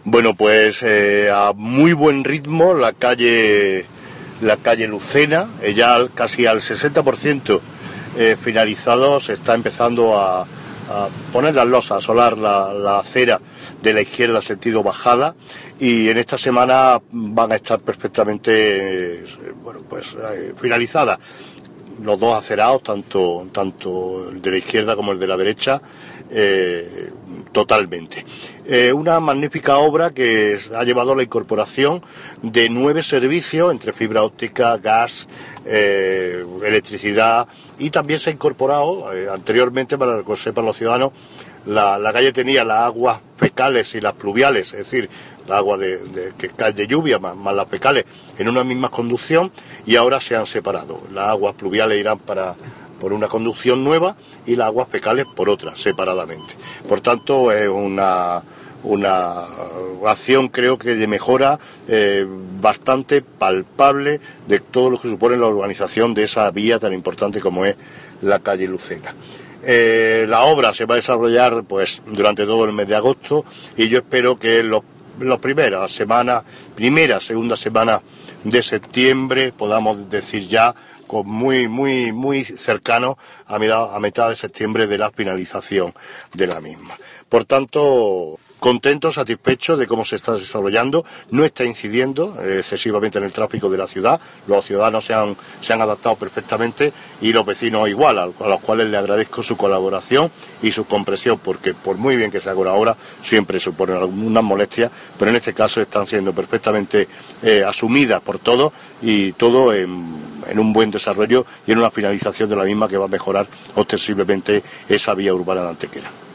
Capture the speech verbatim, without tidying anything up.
Bueno, pues eh, a muy buen ritmo la calle la calle Lucena, eh, ya casi al sesenta por ciento eh, finalizado, se está empezando a, a poner las losas, a asolar la, la acera de la izquierda sentido bajada, y en esta semana van a estar perfectamente eh, bueno, pues eh, finalizadas los dos acerados, tanto, tanto el de la izquierda como el de la derecha, eh, totalmente. Eh, una magnífica obra que ha llevado a la incorporación de nueve servicios entre fibra óptica, gas, eh, electricidad, y también se ha incorporado eh, anteriormente, para que sepan los ciudadanos, la, la calle tenía las aguas fecales y las pluviales, es decir, la agua de, de, que cae de lluvia más, más las fecales en una misma conducción, y ahora se han separado. Las aguas pluviales irán para por una conducción nueva y las aguas fecales por otra, separadamente. Por tanto, es una, una acción, creo que de mejora eh, bastante palpable de todo lo que supone la urbanización de esa vía tan importante como es la calle Lucena. Eh, la obra se va a desarrollar pues durante todo el mes de agosto, y yo espero que los las primeras semanas, primera, segunda semana de septiembre, podamos decir ya con muy, muy, muy cercano a mitad, a mitad de septiembre de la finalización de la misma. Por tanto, contento, satisfecho de cómo se está desarrollando, no está incidiendo eh, excesivamente en el tráfico de la ciudad, los ciudadanos se han, se han adaptado perfectamente, y los vecinos igual, a, a los cuales les agradezco su colaboración y su comprensión, porque por muy bien que se haga una obra, siempre supone algunas molestias, pero en este caso están siendo perfectamente eh, asumidas por todos, y todo en, en un buen desarrollo y en una finalización de la misma que va a mejorar ostensiblemente esa vía urbana de Antequera.